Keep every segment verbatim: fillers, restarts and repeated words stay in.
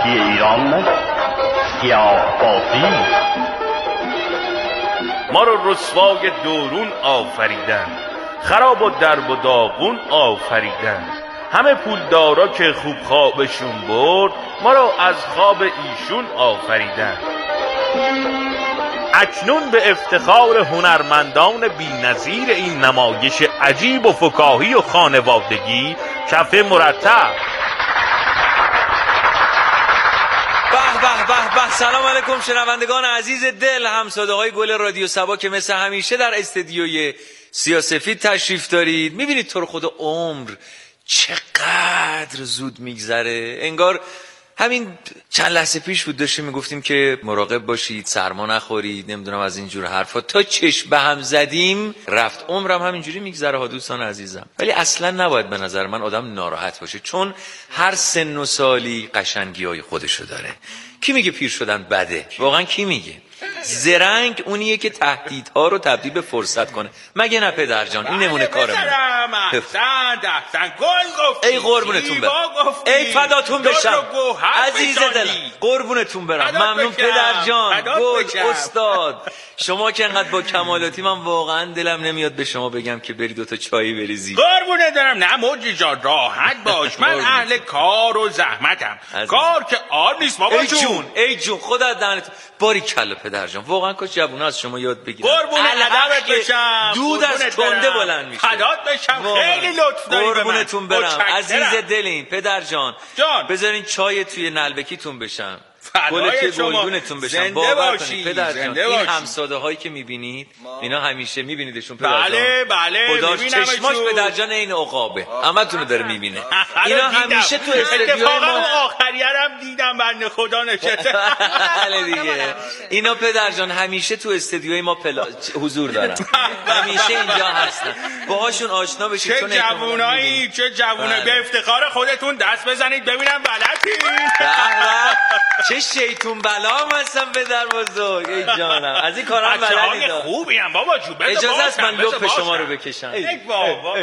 ایران سیاه بافی ما رو رسوای دورون آفریدن، خراب و درب و داغون آفریدن. همه پولدارا که خوب خوابشون برد، ما رو از خواب ایشون آفریدن. اکنون به افتخار هنرمندان بی‌نظیر این نمایش عجیب و فکاهی و خانوادگی کف مرتب. به به به به. سلام علیکم شنوندگان عزیز دل، همساده های گل رادیو سبا که مثل همیشه در استدیوی سیاه‌سفید تشریف دارید. میبینید تو رو خود عمر چقدر زود میگذره. انگار همین چند لحظه پیش بود داشتیم میگفتیم که مراقب باشید، سرما نخورید، نمیدونم از اینجور حرفا، تا چشم به هم زدیم رفت عمرم همینجوری میگذره ها دوستان عزیزم. ولی اصلا نباید به نظر من آدم ناراحت باشه، چون هر سن و سالی قشنگی‌های خودشو داره. کی میگه پیر شدن بده؟ واقعا کی میگه؟ زرنگ اونیه که تهدیدها رو تبدیل به فرصت کنه. مگه نه پدر جان؟ این نمونه کارمون. احسن احسن گل گفتی، ای قربونتون برم، ای فداتون بشم عزیز دلم، قربونتون برم، ممنون پدر جان. گل استاد شما که انقدر با کمالاتی، من واقعا دلم نمیاد به شما بگم که بری دوتا چایی بریزی. قربونه دارم. نه موجی جان راحت باش، من اهل کار و زحمتم. کار که آر نیست بابا ای جون. جون ای جون خودت دهنت باری کلا پدر جان. واقعا کاش جوونا از شما یاد بگیرن. قربونه ادبت بشم، دود از تنده بلند میشه. فدات بشم، خیلی لطف داری به من. قربونتون برم عزیز دلین پدر جان. جان بذارین چای توی نلبکیتون بشم، فدای گل توی شما. گلگونتون بشم. زنده باور باشی، کنید پدر جان، زنده این باشی. همساده هایی که میبینید اینا همیشه میبینیدشون پدر جان. بله بله خدا میبینم چشماش اشون. پدر جان این عقابه، همتون رو داره میبینه. اینا همیشه تو استدیوی اتفاقا ما آخریرم دیدم بنده خدا نشسته. بله دیگه. اینا پدر جان همیشه تو استدیوی ما پلا... حضور دارن، همیشه اینجا هستن، باهاشون آشنا بشید. چه جوونایی، چه جوونه. به افتخار خودتون دست بزنید ببینم بلدین. چه شیطون بلا هستم پدر بزرگ. ای جانم از این کارام بلدی بچه‌های دار. خوبی ام بابا جو. اجازه است من لپ شما رو بکشم؟ ای بابا.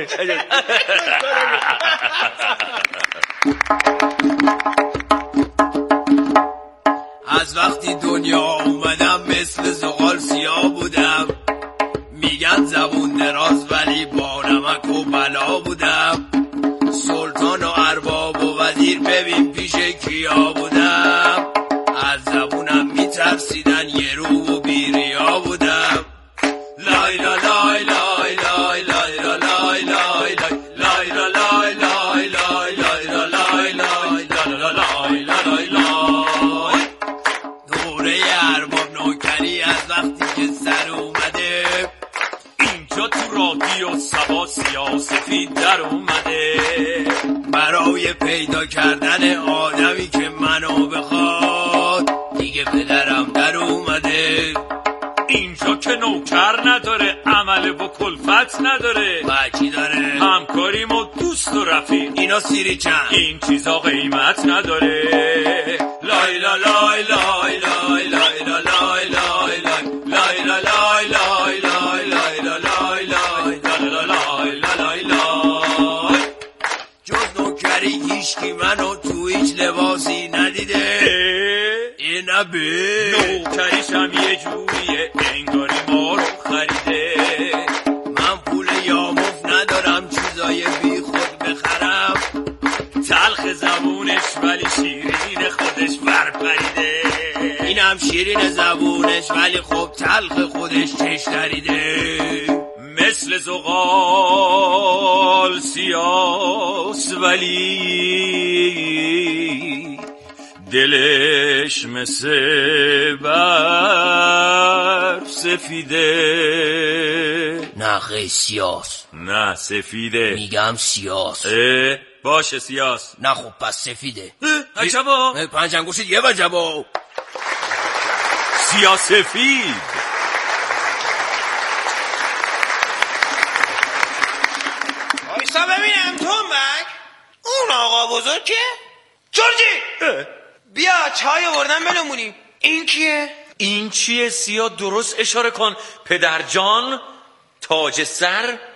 از وقتی دنیا اومدم مثل زغال سیاه بودم، میگن زبون دراز ولی با نمک و بلا بودم. سلطان و ارباب و وزیر ببین پیش کیا بودم، از زبونم میترسیدن یه رو و بیریا بودم. لای لا لای لای لای لای لای لای لای لای لای لای لای لای لای لای لای لای لای. دوره ارباب نوکری از وقتی که سر اومده، اینجا تو رادیو سبا سیاه‌سفید در اومده. برای پیدا کردن آدمی که منو بخواد، دیگه پدرم در اومده. اینجا که نوکر نداره، عمل با کلفت نداره، بچی داره همکاریم و دوست و رفیق، اینا سیری چند، این چیزا قیمت نداره. لای لا لای لای لای لای لای لای لای لای لای لای لای لای لای لای لای لای لای. جز نوکری هیچکی منو تو هیچ لباسی ندیده. این نبه نوکریشم یه جوریه انگاری ما رو خریده. من پول یاموف ندارم چیزای بی خود بخرم، تلخ زبونش ولی شیرین خودش برپریده. اینم شیرین زبونش ولی خب تلخ خودش چش دریده. مثل زغال سیاس ولی دلش مثل برف سفیده. نه خیلی سیاس، نه سفیده، میگم سیاس. اه باشه سیاس. نه خب پس سفیده. عجبا پنج انگشت یه وجبا سیاه‌سفید. ایسا ببینم تنبک، اون آقا بزرگ که جورجی بیا چای آوردن بلمونیم. این کیه؟ این چیه سیاه؟ درست اشاره کن پدر جان. تاج سر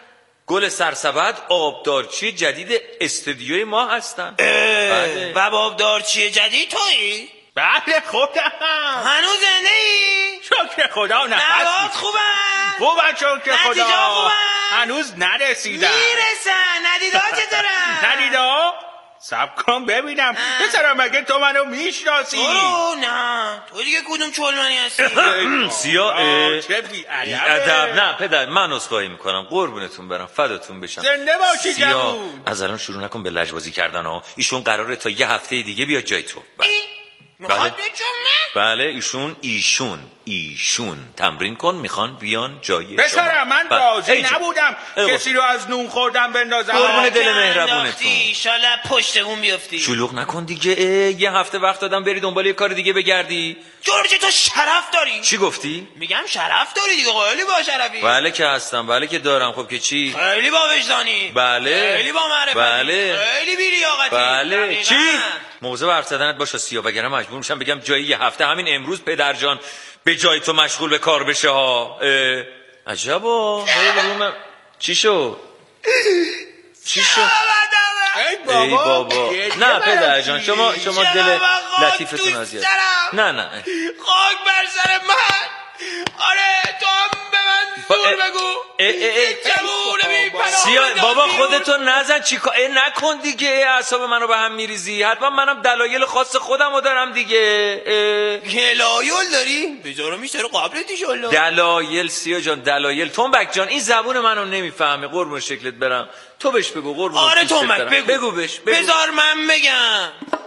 گل سرسبد آبدارچی جدید استودیوی ما هستن. بله. و آبدارچی جدید تویی؟ بله خودم. هنوز زنده ای؟ شکر خدا. نفس نبات خوبن؟ خوبن شکر خدا. نتیجه خوبن؟ هنوز نرسیدن. میرسن. ندیده ها چطورن؟ ندیده ها؟ سب کن ببینم. پسرم مگه تو منو میشناسی؟ برو نه. تو دیگه کدوم چلمنی هستی؟ سیاه چه بی ادب. نه پدر من عذرخواهی میکنم، قربونتون برم، فداتون بشم. زنده باشی سیاه جوون. از الان شروع نکن به لجبازی کردن ها. ایشون قراره تا یه هفته دیگه بیاد جای تو. بله. میخواد بله. بجمه؟ بله ایشون ایشون ایشون تمرین کن میخوان بیان جای شما. پسرم من بله. راضی نبودم ای کسی رو از نون خوردن بندازم. قربون دل مهربونتون. ایشالا پشت اون بیفتی. شلوغ نکن دیگه. یه هفته وقت دادم بری دنبال یه کار دیگه بگردی. جورجی تو شرف داری؟ چی گفتی؟ میگم شرف داری دیگه. خیلی با شرفی. بله که هستم. بله که دارم. خب که چی؟ خیلی با وجدانی. بله. خیلی با معرفتی. بله. خیلی بی لیاقتی. بله. دقیقاً. چی؟ موضوع حرف زدنت باشه سیاه، وگرنه مجبور میشم بگم جایی یه هفته همین امروز پدرجان به جای تو مشغول به کار بشه ها. عجبا. چی شد؟ چی شد؟ ای بابا, ای بابا. نه پدرجان شما شما دل لطیفتون اذیت. نه نه خاک بر سر من. آره تو هم به من زور بگو. جمونه بی پناه. سیاه بابا خودتو نزن. چیکا نکن دیگه. اعصاب منو به هم میریزی. حتما منم دلایل خاص خودمو دارم دیگه. دلایل داری؟ بذارو میشه قبلت ایشالله. دلایل سیاه جان دلایل. تنبک جان این زبون منو نمیفهمه. قربون شکلت برم. تو بهش بگو قربون. آره تنبک بگو. بگو بهش بگو. بذار من بگم.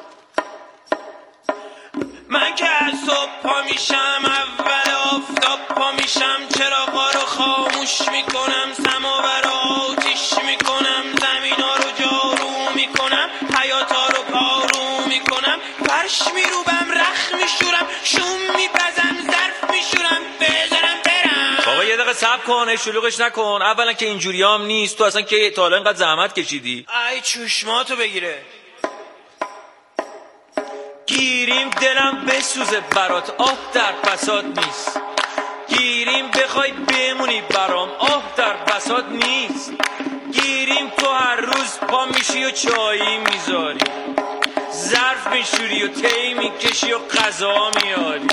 من که از صبح پا میشم اول آفتاب پا میشم چراغا رو خاموش میکنم سماور رو آتیش میکنم زمینا رو جارو میکنم حیاتا رو پارو میکنم فرش میروبم رخ میشورم شوم میپزم ظرف میشورم بذارم برم. بابا یه دقیقه صبر کن. شلوغش نکن. اولا که اینجوری هم نیست. تو اصلا که تا حالا اینقدر زحمت کشیدی؟ ای چشماتو بگیره. گیریم دلم بسوزه برات آه در بساط نیست. گیریم بخوای بمونی برام آه در بساط نیست. گیریم تو هر روز پا میشی و چایی میذاری ظرف میشوری و تی میکشی و غذا میاری.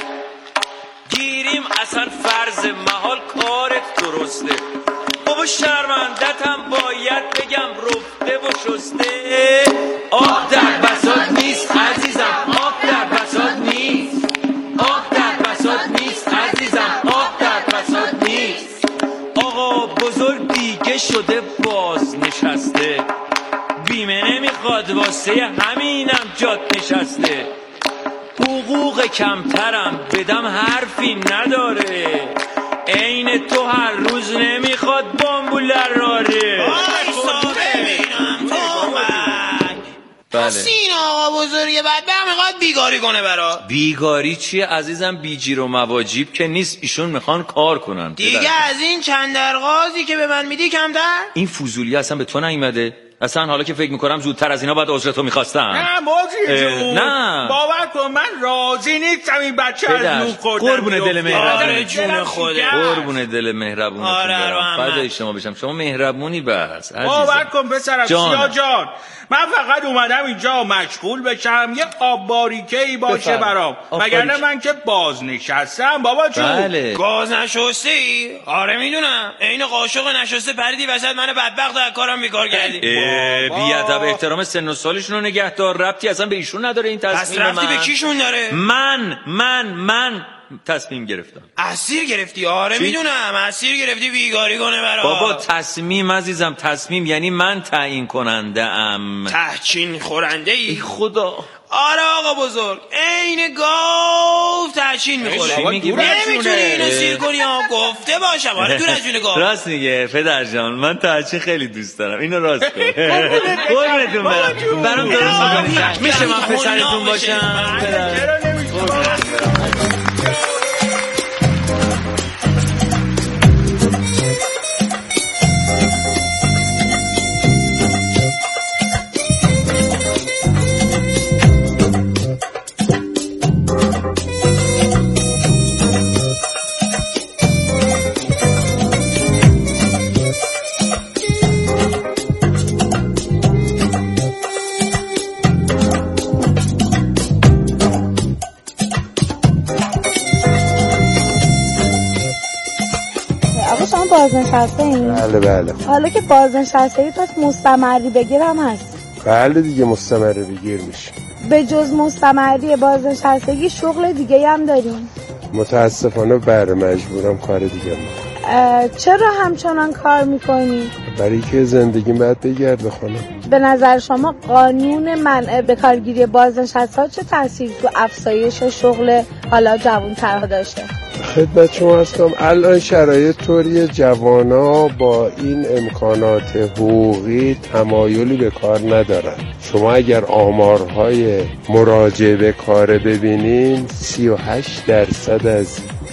گیریم اصلا فرض محال کارت درسته. بابا شرمندتم باید بگم رفته و شسته. آه در بساط نیست عزیزم. آه در بساط نیست. آه در بساط نیست عزیزم. آه در بساط نیست. آقا بزرگ دیگه شده باز نشسته. بیمه نمیخواد واسه همینم جات نشسته. حقوق کمترم بدم حرفی نداره. عین تو هر روز نمیخواد بامبولر راره. آیسا ببینم تو من. بله. پس این آقا بزرگه بعد به میخواد بیگاری کنه برا. بیگاری چیه عزیزم؟ بیجیر و مواجیب که نیست. ایشون میخوان کار کنن. دیگه از این چند درغازی که به من میدی کمتر؟ این فضولی اصلا به تو نیومده؟ اصلا حالا که فکر میکنم زودتر از اینا باید عذرتو میخواستم. نه موجی جون. نه باور کن من راضی نیستم این بچه از نون خوردن. قربون دل مهربون. آره جون خودت. قربون دل مهربونتون. آره برم فدای شما بشم. شما مهربونی بس عزیزم. باور کن پسرم سیاه جان من فقط اومدم اینجا مشغول بشم یه آب باریکه‌ای باشه برام. وگرنه من که باز نشستم بابا جون. بله. گاز نشستی؟ آره میدونم. عین قاشق نشسته پریدی وسط من بدبخت از کارم بیکار کردی. بی ادب. احترام سن و سالشون رو نگهدار. ربطی اصلا به ایشون نداره این تصمیم. پس ربطی من به کیشون داره؟ من من من تصمیم گرفتم. اسیر گرفتی؟ آره میدونم اسیر گرفتی بیگاری کنه برا. بابا تصمیم عزیزم. تصمیم یعنی من تعیین کننده ام. تحچین خورنده ای؟ ای خدا. آره آقا بزرگ عین گاو تحچین میخوره. نمیتونی اینو سیر کنی ها. گفته باشم آره دور از جون گاو. راست میگه پدر جان. من تحچین خیلی دوست دارم. اینو راست کن. قربونتون برم. برام درست میکنید. میشه من پسرتون باشم پدر؟ بازنشسته این؟ بله بله. حالا که بازنشسته ای پس مستمری بگیر هم هست؟ بله دیگه مستمری بگیر میشه. به جز مستمری بازنشستگی شغل دیگه هم داریم؟ متاسفانه بره مجبورم کار دیگه میکنم. چرا همچنان کار میکنی؟ برای که زندگیم باید بگرده خانم. به نظر شما قانون منع به کارگیری بازنشسته چه تأثیری تو افزایش شغل حالا جوان‌ترها داشته؟ خدمت شما هستم. الان شرایط طوری جوانا با این امکانات حقوقی تمایلی به کار ندارن. شما اگر آمارهای مراجعه به کار ببینین سی و هشت درصد از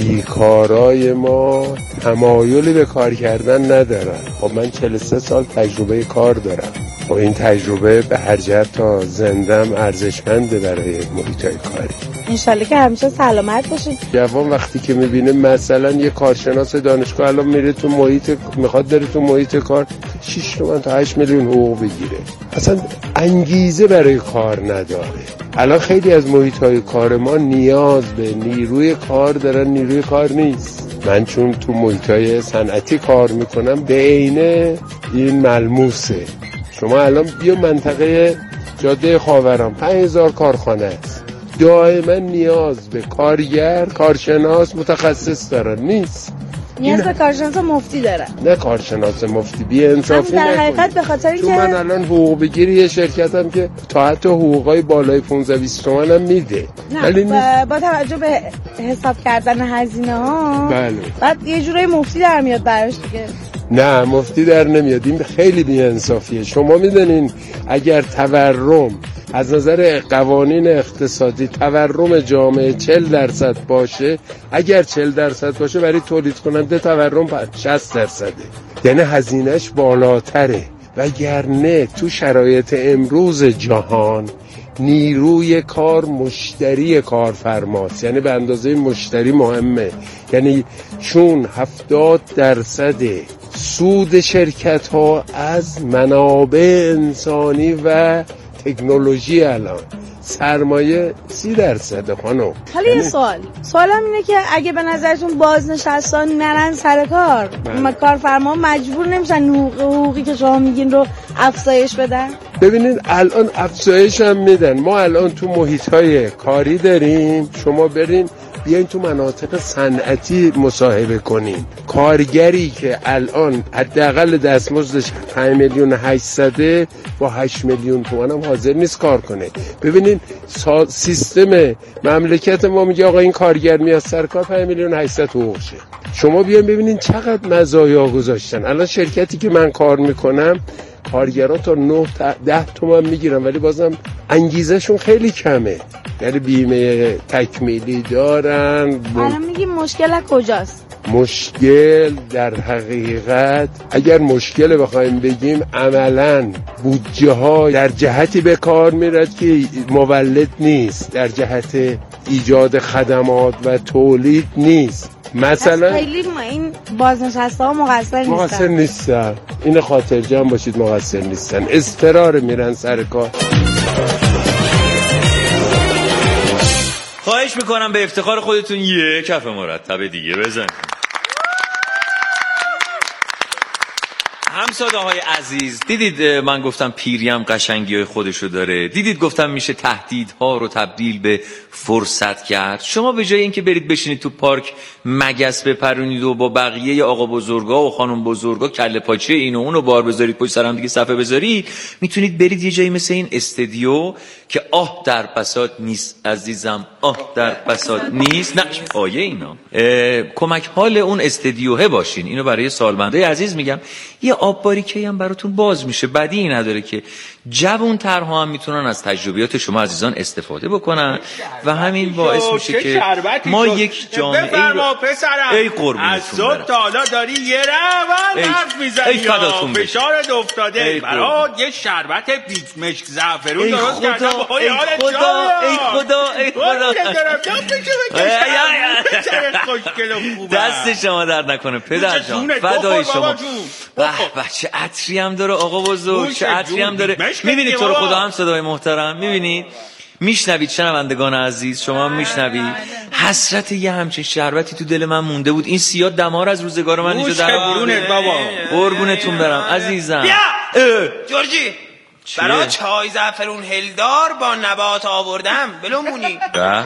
بیکارای ما تمایلی به کار کردن ندارن. خب من چهل و سه سال تجربه کار دارم. خب این تجربه به هر جهت تا زندم ارزشمنده برای محیطای کاری. انشالله که همیشه سلامت باشید. جوان وقتی که میبینه مثلا یه کارشناس دانشگاه الان میره تو محیط میخواد بره تو محیط کار شش تومن تا هشت میلیون حقوق بگیره، اصلا انگیزه برای کار نداره. الان خیلی از محیط‌های کار ما نیاز به نیروی کار دارن، نیروی کار نیست. من چون تو محیط‌های صنعتی کار میکنم به عینه این ملموسه. شما الان بیا منطقه جاده خاوران پنج هزار کارخانه است، دائما نیاز به کارگر، کارشناس، متخصص دارن. نیست. نیاز به کارشناس مفتی دارن. نه کارشناس مفتی، بی انصافی نکنید. در حقیقت به خاطر چون من الان حقوق بگیری یه شرکتم که تا حتی حقوقای بالای پانزده بیست تومن هم میده. ولی با, با توجه به حساب کردن هزینه ها بله. بعد یه جورای مفتی در میاد براش دیگه. نه مفتی در نمیاد. این خیلی بی انصافیه. شما میدونین اگر تورم از نظر قوانین اقتصادی تورم جامعه چهل درصد باشه، اگر چهل درصد باشه برای تولید کننده تورم شصت درصده، یعنی هزینهش بالاتره. وگرنه تو شرایط امروز جهان نیروی کار مشتری کارفرماست، یعنی به اندازه مشتری مهمه. یعنی چون هفتاد درصد سود شرکت ها از منابع انسانی و تکنولوژی الان، سرمایه سی درصد خانم. حالا یه سوال سوالم اینه که اگه به نظرتون بازنشستان نرن سر کار، ما کارفرما مجبور نمیشن حقوق حقوقی که شما میگین رو افزایش بدن؟ ببینید الان افزایش هم میدن. ما الان تو محیط‌های کاری داریم، شما برین بیاین تو مناطق صنعتی مصاحبه کنین. کارگری که الان حداقل دستمزدش پنج میلیون و هشتصد با هشت میلیون تومان هم حاضر نیست کار کنه. ببینین سیستم مملکت ما میگه آقا این کارگر میاد سر کار پنج میلیون و هشتصد حقوق شه. شما بیاین ببینین چقدر مزایا گذاشتن. الان شرکتی که من کار میکنم کارگرها تا نه تا ده تومن میگیرن ولی بازم انگیزشون خیلی کمه، یعنی بیمه تکمیلی دارن. الان میگیم مشکل کجاست؟ مشکل در حقیقت اگر مشکل بخوایم بگیم عملاً بودجه ها در جهتی به کار میرد که مولد نیست، در جهت ایجاد خدمات و تولید نیست. مثلا خیلی ما این بازنشسته ها مقصر نیستن. مقصر نیستن. این خاطر جمع باشید، مقصر نیستن. اضطرار میرن سر کار. خواهش میکنم به افتخار خودتون یه کف مرتب دیگه بزنید. همساده های عزیز، دیدید من گفتم پیریم قشنگی های خودشو داره، دیدید گفتم میشه تهدیدها رو تبدیل به فرصت کرد. شما به جای اینکه برید بشینید تو پارک مگس بپرونید و با بقیه آقا بزرگا و خانم بزرگا کله پاچه این و اون رو بار بذارید پشت سر هم دیگه صفحه بذارید، میتونید برید یه جایی مثل این استودیو که آه در بساط نیست عزیزم، آه در بساط نیست، نقش پایه اینا، کمک حال اون استودیوه باشین. اینو برای سالمنده عزیز میگم. یه آب باریکه‌ای هم براتون باز میشه، بدی نداره که جوان‌ترها هم میتونن از تجربیات شما عزیزان استفاده بکنن و همین باعث میشه که ما یک جامعه بفرما پسرم، ای قربونتون از صبح تا حالا داری یه روان حرف میزنی، فشارت افتاده، برات یه شربت پیچ مشک زعفرون درست کردم. ای خدا ای خدا ای خدا دست شما درد نکنه پدر جان، فدای شما. به به چه عطری هم داره آقا بزرگ، چه عطری هم داره. میبینید تو رو خدا هم صدای محترم، میبینید میشنوید شنوندگان عزیز، شما میشنوید حسرت یه همچین شربتی تو دل من مونده بود. این سیاه دمار از روزگار من اینجا در قربونت بابا، قربونتون برم عزیزم. بیا جورجی، برای چای زعفرون هلدار با نبات آوردم بلومونی. به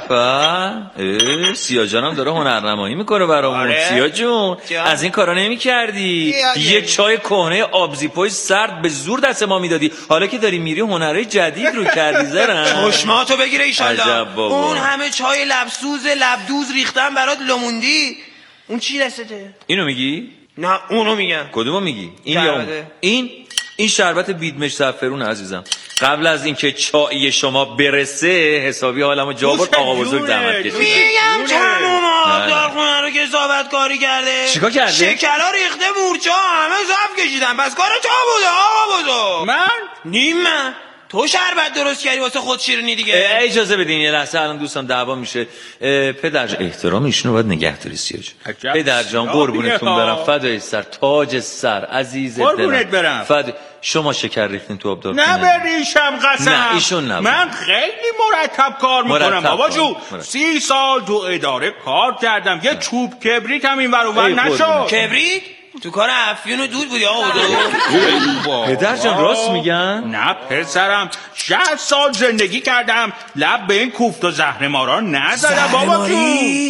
به، سیاه جانم داره هنرنمایی میکنه برامون. آره. سیاه جون جان. از این کارا نمی کردی؟ یه چای کهنه آبزیپوی سرد به زور دست ما میدادی. حالا که داری میری هنرهای جدید رو کردی زرم. چشماتو بگیره ایشالله. عجب بابا. اون همه چای لبسوز لبدوز ریختم برات لوموندی. اون چی دستته؟ اینو میگی؟ نه اونو میگم. کدومو میگی؟ این یا اون؟ این این شربت بیدمش زعفرون عزیزم. قبل از اینکه چای شما برسه حسابی حالمو جا برد. آقا بزرگ زحمت کشید. میگم تموم آبدار خونه رو که ثابت کاری کرده. چیکار کرده؟ شکلا ریخته مورچه همه صف کشیدن. بس کار تو بوده آقا بزرگ. من؟ نیم من. تو شربت درست کردی واسه خود شیرینی دیگه. اجازه بدین یه لحظه، الان دوستان دعوا میشه. پدر احترام ایشونو باید نگه داری سیاج. پدر جان قربونتون برم، فدای سر، تاج سر، عزیز دلم، قربونت برم. فد... شما شکر ریختین تو آبدار نه بریشم قسم. نه ایشون نبود. من خیلی مرتب کار میکنم بابا جو. سی سال تو اداره کار کردم. یه چوب کبریت هم این ور اون ور نشد. کبریت؟ تو کار افیون و دود بودی آقا بزرگ. پدر جان راست میگن؟ نه پسرم، شصت سال زندگی کردم، لب به این کوفت و زهرمارا نزدم بابا جون.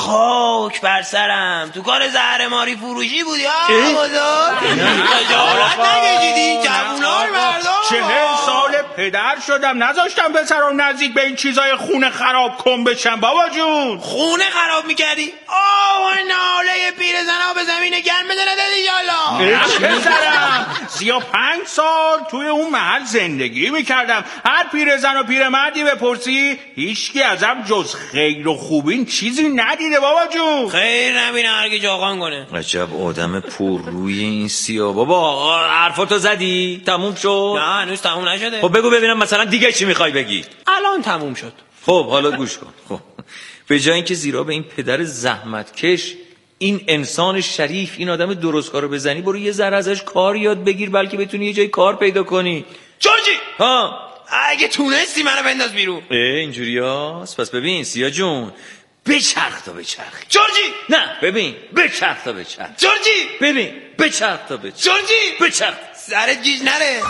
خاک بر سرم، تو کار زهرماری فروشی بودی آقا بزرگ. خجالت نکشیدی جوونا رو مردم. چهل سال پدر شدم، نذاشتم پسرم نزدیک به این چیزای خونه خراب کن بشم بابا جون. خونه خراب میکردی؟ آه ناله پیرزنا به زمین گرم بزنه دادی یالا. پسرم سی و پنج سال توی اون محل زندگی میکردم. هر پیرزن و پیرمردی بپرسی هیچکی ازم جز خیر و خوبین چیزی ندیده بابا جون. خیر نبینه هرگی جاقان کنه. عجب آدم پر روی این سیاه. بابا حرفاتو زدی؟ تموم شد؟ نه هنوز تموم نشده. خب بگو ببینم مثلا دیگه چی میخوای بگی؟ الان تموم شد. خب حالا گوش کن. خب به جای اینکه زیرا به این پدر زحمتکش، این انسان شریف، این آدم درستکارو بزنی، برو یه ذره ازش کار یاد بگیر بلکه بتونی یه جای کار پیدا کنی. جورجی ها اگه تونستی منو بنداز بیرون. اه اینجوریاست. پس ببین سیاه جون، بچرخ تا بچرخ. جورجی نه ببین بچرخ تا بچرخ. جورجی ببین بچرخ تا بچرخ. جورجی بچرخ. سرت گیج نره.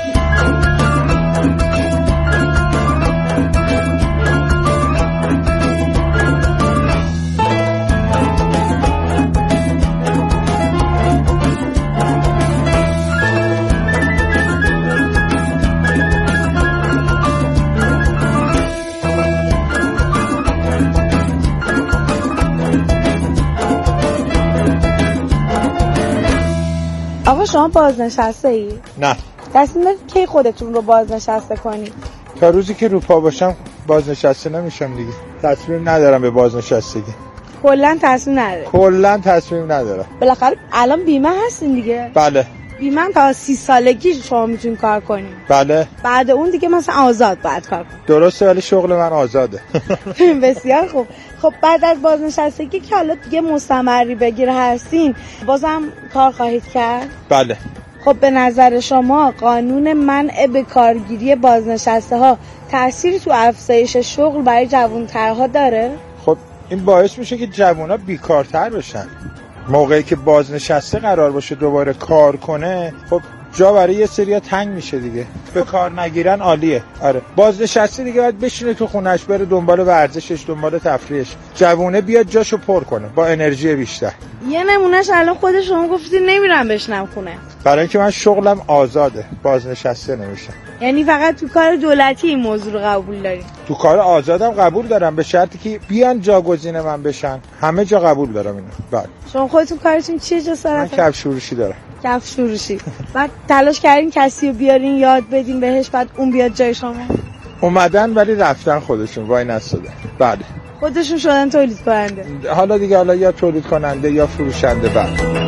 آقا شما بازنشسته ای؟ نه. تصمیم دارید کی خودتون رو بازنشسته کنید؟ تا روزی که رو پا باشم بازنشسته نمیشم دیگه. تصمیم ندارم به بازنشستگی. کلا تصمیم ندارید؟ کلا تصمیم ندارم. بالاخره الان بیمه هستین دیگه؟ بله. بیمه هم تا سی سالگی شما میتونید کار کنید. بله. بعد اون دیگه مثلا آزاد باید کار کنید. درسته ولی شغل من آزاده. بسیار خوب. خب بعد از بازنشستگی که حالا دیگه مستمری بگیر هستین، بازم کار خواهید کرد؟ بله. خب به نظر شما قانون منع به کارگیری بازنشسته ها تأثیری تو افزایش شغل برای جوان‌ترها داره؟ خب این باعث میشه که جوونا بیکارتر بشن. موقعی که بازنشسته قرار باشه دوباره کار کنه، خب جا برای یه سریا تنگ میشه دیگه. به کار نگیرن عالیه. آره بازنشسته دیگه باید بشینه تو خونش، بره دنبال ورزشش، دنبال تفریحش. جوونه بیاد جاشو پر کنه با انرژی بیشتر. یه نمونهش الان خود شما گفتید نمیرم بشنم خونه. برای اینکه من شغلم آزاده، بازنشسته نمیشم. یعنی فقط تو کار دولتی این موضوع رو قبول داری؟ تو کار آزادم قبول دارم به شرطی که بیان جاگزین من بشن. همه جا قبول دارم اینو. بله. شما خودتون کارتون چیه جسارت؟ من کفش فروشی دارم. کفش فروشی. بعد تلاش کردین کسی رو بیارین یاد بدین بهش، بعد اون بیاد جای شما؟ اومدن ولی رفتن خودشون، وای نستادن. بله. خودشون شدن تولید کننده. حالا دیگه حالا یا تولید کننده یا فروشنده. بله.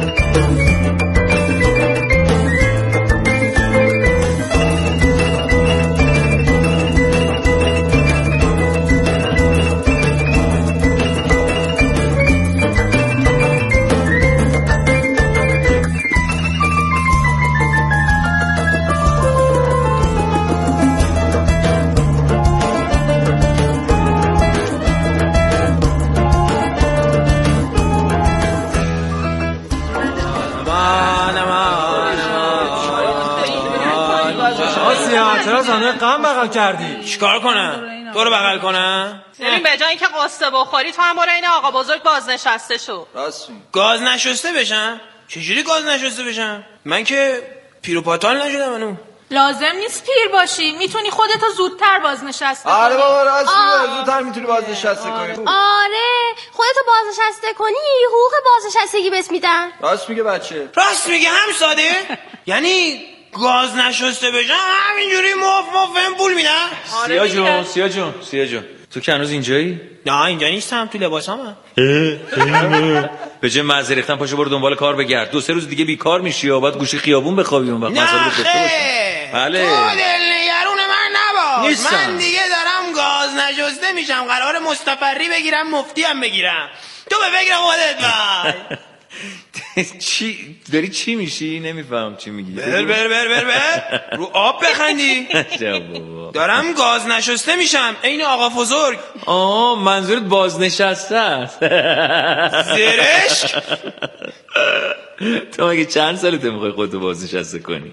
چرا زانوی غم بغل کردی؟ چیکار کنم؟ تو رو بغل کنم؟ ببین به جای اینکه قصه بخوری تو هم برو این آقا بزرگ بازنشسته شو. راست میگی. گاز نشسته بشم؟ چجوری گاز نشسته بشم؟ من که پیروپاتال نشدم منو. لازم نیست پیر باشی، میتونی خودتو زودتر بازنشسته کنی. آره بابا راست میگه، زودتر میتونی بازنشسته کنی. آره خودتو بازنشسته کنی حقوق بازنشستگی بهت میدن. راست میگه بچه. راست میگه هم ساده. یعنی گاز نشسته بشم همینجوری مف مفم پول میدن. سیا جون سیا جون سیا جون تو که هنوز اینجایی؟ نه اینجا نیستم، تو لباسامم. به جای مزه ریختن پاشو برو دنبال کار بگرد. دو سه روز دیگه بیکار میشی و بعد گوشه خیابون بخوابی اون وقت مسئله گفته باشه. بله تو دلنگرون من نباش. نیستم. من دیگه دارم گاز نشسته میشم، قرار مستفری بگیرم مفتی هم بگیرم. تو به فکر خودت باش. چی داری چی میشی؟ نمیفهم چی میگی. بر بر بر بر بر رو آب بخندی. دارم گاز نشسته میشم عین آقا بزرگ. آه منظورت بازنشسته است. زرشک. تو مگه چند سالته میخوای خودتو بازنشسته کنی؟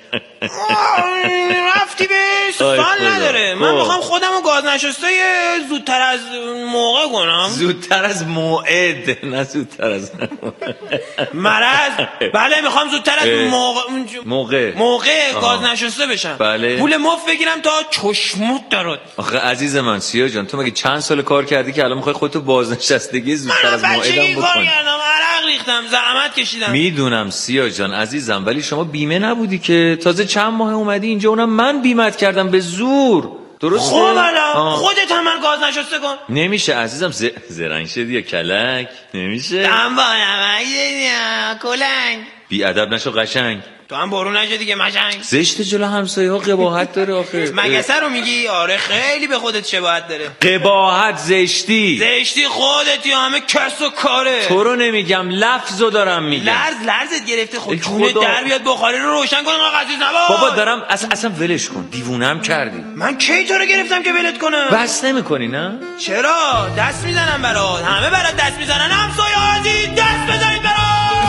رفتی به سال نداره. من میخوام خودم رو گاز نشسته زودتر از موقع کنم. زودتر از موعد نه زودتر از مرض. بله میخوام زودتر از موقع موقع موقع گاز نشسته بشم. بله. پول مفت بگیرم تا چشموت درات. آخه عزیز من سیا جان تو مگه چند سال کار کردی که الان میخوای خودتو بازنشستگی زودتر از موعدم بکنی؟ کار کردم، عرق ریختم، زحمت کشیدم. میدونم سیا جان عزیزم، ولی شما بیمه نبودی که؟ تازه چند ماه اومدی اینجا، اونم من بیمت کردم به زور. درسته؟ خب الان خودت هم من گاز نشسته کن. نمیشه عزیزم. ز... زرنگ شدی یا کلک؟ نمیشه. دم بایم کلنگ. بی ادب نشو قشنگ. تو هم بارون نشد دیگه مشنگ. زشت جلو همسایه ها قباحت داره آخه. مگسه رو میگی؟ آره خیلی به خودت شباهت داره. قباحت زشتی زشتی خودتی، همه کس و کاره. تو رو نمیگم لفظو دارم میگم. لرز لرزت گرفته. خب جونه در بیاد بخاری رو روشن کن اینقدر عزیز نباش. بابا دارم اصلا اصلا ولش کن، دیوونم کردی. من کی تو رو گرفتم که ولت کنم؟ بس نمیکنی نه؟ چرا؟ دست میزنم برات، همه برات دست میزنن. همسایه عزیز دست بزنید برات.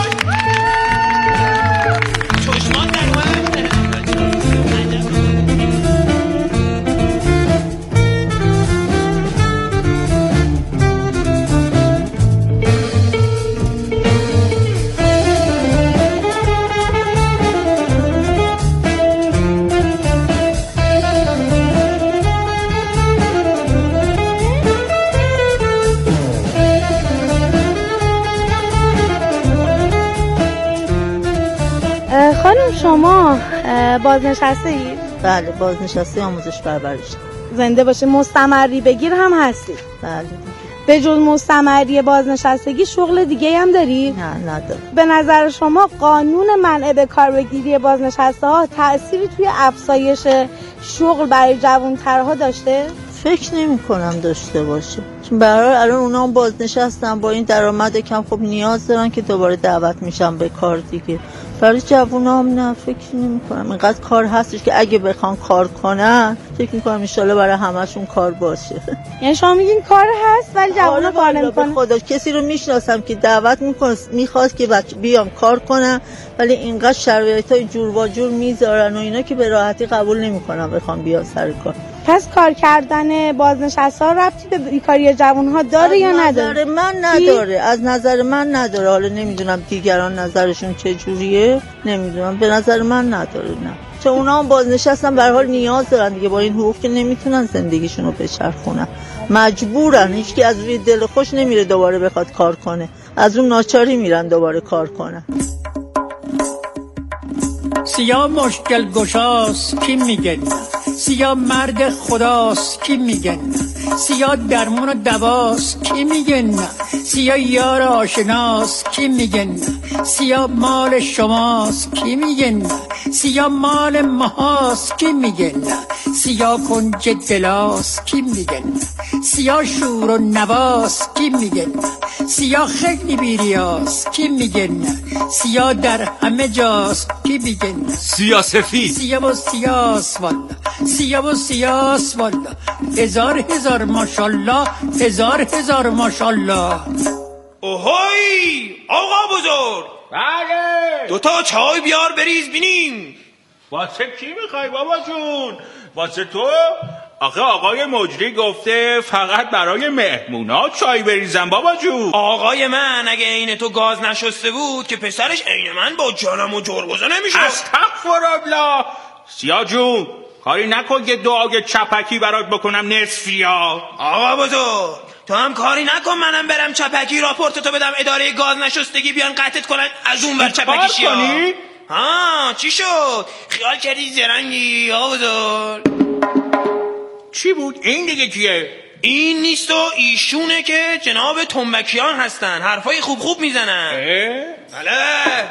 چشمان در اومد. خانم شما بازنشسته اید؟ بله بازنشسته آموزش پرورش. زنده باشه. مستمری بگیر هم هستی؟ بله. به جز مستمری بازنشستگی شغل دیگه هم داری؟ نه ندارم. به نظر شما قانون منع به کار بگیری بازنشسته ها تأثیری توی افزایش شغل برای جوان‌ترها داشته؟ فکر نمی کنم داشته باشه، چون برای الان اونا هم بازنشستن با این درآمد کم، خب نیاز دارن که دوباره دعوت میشن به کار دیگه. برای جوونا هم نه، فکر نمی کنم. اینقدر کار هستش که اگه بخوان کار کنن فکر میکنم ان شاءالله برای همشون کار باشه. یعنی شما میگین کار هست ولی جوونا کار نمیکنن؟ خدا کسی رو میشناسم که دعوت میکنه میخواد که بچه بیام کار کنن، ولی اینقدر شرایطای جور با جور میذارن و اینا که به راحتی قبول نمیکنن بخوام بیان سر کار. پس کار کردن بازنشسته ها ربطی به بیکاری جوان‌ها داره یا نداره؟ از نظر من نداره. از نظر من نداره. حالا نمیدونم دیگران نظرشون چه جوریه، نمیدونم. به نظر من نداره. نه، چون اونا هم بازنشستن به هر حال نیاز دارن دیگه، با این حقوق که نمیتونن زندگیشون رو بچرخونن، مجبورن. هیچکی از روی دل خوش نمیره دوباره بخواد کار کنه، از اون ناچاری میرن دوباره کار کنن. سیاه مشکل گشاست کی میگن؟ سیاه مرد خداست کی میگن؟ سیاه درمون و دواست کی میگن؟ سیاه یار آشناست کی میگن؟ سیاه مال شماست کی میگن؟ سیاه مال ماهاست کی میگن؟ سیاه کنج دلاست کی میگن؟ سیاه شور و نواست کی میگن؟ سیاه خیلی بیریاست کی میگن؟ سیاه در همه جاست کی میگن؟ سیاه سفید. سیاه و سیاس والا، سیاه و سیاس والا، هزار هزار ماشالله، هزار هزار ماشالله. اوهوی آقا بزرگ. بله. دوتا چای بیار بریز بینیم. واسه کی میخوای بابا جون؟ واسه تو؟ آخه آقای مجری گفته فقط برای مهمونا چای بریزم بابا جون. آقای من اگه عین تو گاز نشسته بود که پسرش عین من با جانم و جرگوزه نمیشد. استغفرالله. سیاه جون کاری نکن که دعای چپکی برات بکنم نصفیا. آقا بزرگ تو هم کاری نکن منم برم چپکی راپورتتو بدم اداره گاز نشستگی بیان قطعت کنن از اون بر چپکی شیا. ها چی شد؟ خیال کردی زرنگی آقا بزرگ؟ چی بود؟ این دیگه کیه؟ این نیست و ایشونه که جناب تنبکیان هستن، حرفای خوب خوب میزنن. بله.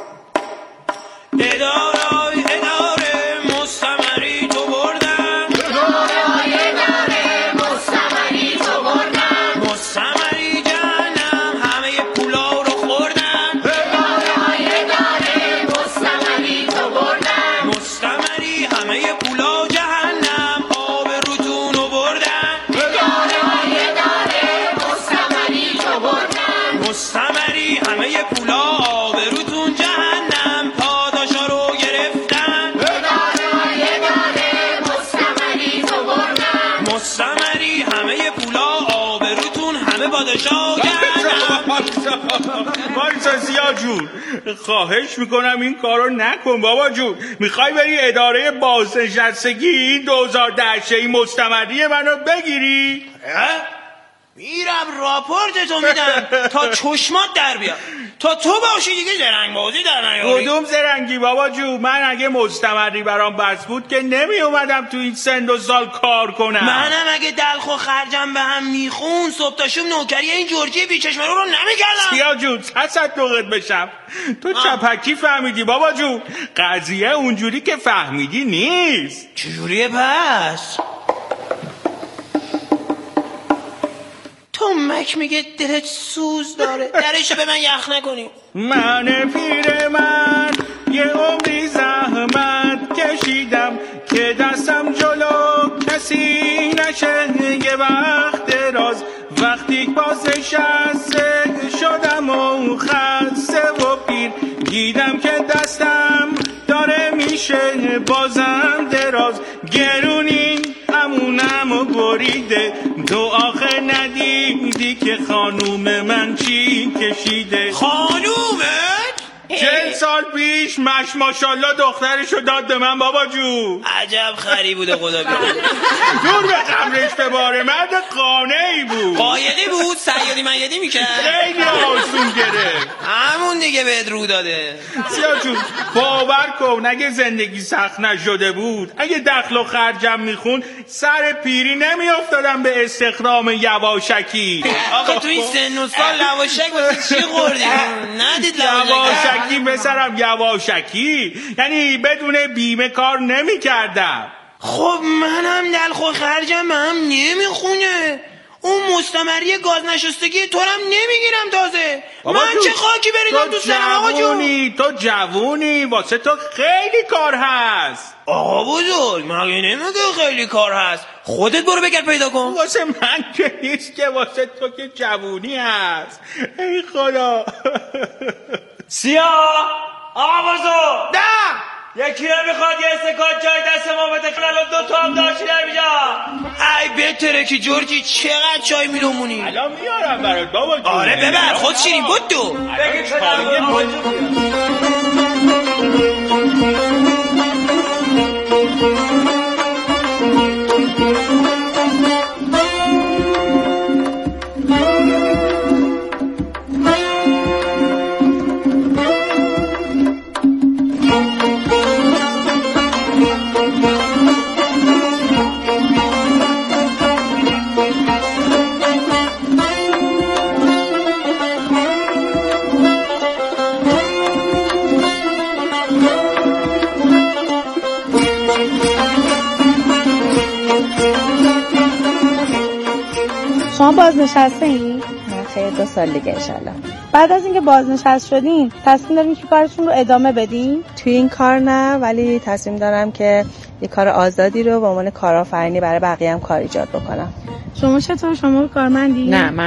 اداره اداره مستمری تو بردن، اداره اداره مستمری تو بردن، مستمری جهنم همه پولا رو خوردن، اداره اداره مستمری تو بردن، مستمری همه پولا جهنم آب روتون رو بردن، اداره اداره مستمری تو بردن، مستمری همه پولا آب روتون جهنم پاداشا رو گرفتن، اداره اداره مستمری تو بردن، مستمری همه پولا آب روتون همه پاداشا جهنم. وایسا سیاه جون خواهش میکنم این کارو نکن بابا جون. میخوای بری اداره بازنشستگی این دو هزار و ده ای مستمری منو بگیری؟ میرم راپورتتو میدم تا چشمات در بیاد، تا تو باشی دیگه زرنگ بازی در نیاری. کدوم زرنگی بابا جو؟ من اگه مستمری برام بس بود که نمی اومدم تو این سن و سال کار کنم. منم اگه دلخ و خرجم به هم میخون صبح تا شب نوکری این جورجی بیچشمه رو رو نمیکردم. سیاه جون تصدقت بشم تو چپکی فهمیدی بابا جو. قضیه اونجوری که فهمیدی نیست. چجوریه پس؟ تو مک میگه دلت سوز داره درشو به من یخ نکنی. من پیر من یه عمری زحمت کشیدم که دستم جلو کسی نشه. یه وقت دراز وقتی بازنشسته شدم و خسته و پیر دیدم که دستم داره میشه بازم دراز. گرونی همونم و بریده تو آخه ندیدی که خانوم من چی کشیده. خانومت؟ چند سال پیش مش ماشالله دخترشو داد به من بابا جو. عجب خری بوده خدا بیاد. دور به قبرش به باره مرد قانعی بود. قایقی بود سیادی میدی میکرد. خیلی آسون گرفت. همون دیگه بهت رو داده. سیاه جون باور کن اگه زندگی سخت نشده بود اگه دخل و خرجم میخون سر پیری نمیافتادم به استخدام یواشکی. آقا تو این سن و سال لواشک واسه چی خوردی؟ ندید لواشک یواشکی بسرم یواشکی یعنی بدون بیمه کار نمی کردم. خب منم دلخو خرجم به هم نمیخونه. اون مستمری گاز نشستگی تو هم نمیگیرم تازه. من چه خاکی بریدم تو سرم آقا جون. تو جوونی واسه تو خیلی کار هست. آقا بزرگ مگه نمیگه خیلی کار هست؟ خودت برو بگرد پیدا کن. واسه من که نیست که واسه تو که جوونی هست. ای خدا. سیاه آقا بزرگ نه یکی نمیخواد یه استکان چای دست ما بده خلال دو تا هم داشتی نمیجا. ای بهتره که جورجی چقدر چای میدومونی. الان میارم برات بابا جون. آره ببر خود شیرین بودو بگی شما بازنشسته این؟ من خیلی دو سال دیگه انشالله. بعد از اینکه بازنشسته شدین تصمیم دارین که کارتون رو ادامه بدین؟ توی این کار نه، ولی تصمیم دارم که یه کار آزادی رو به عنوان کارآفرینی برای بقیه هم کار ایجاد بکنم. شما چطور؟ شما کارمندی؟ نه من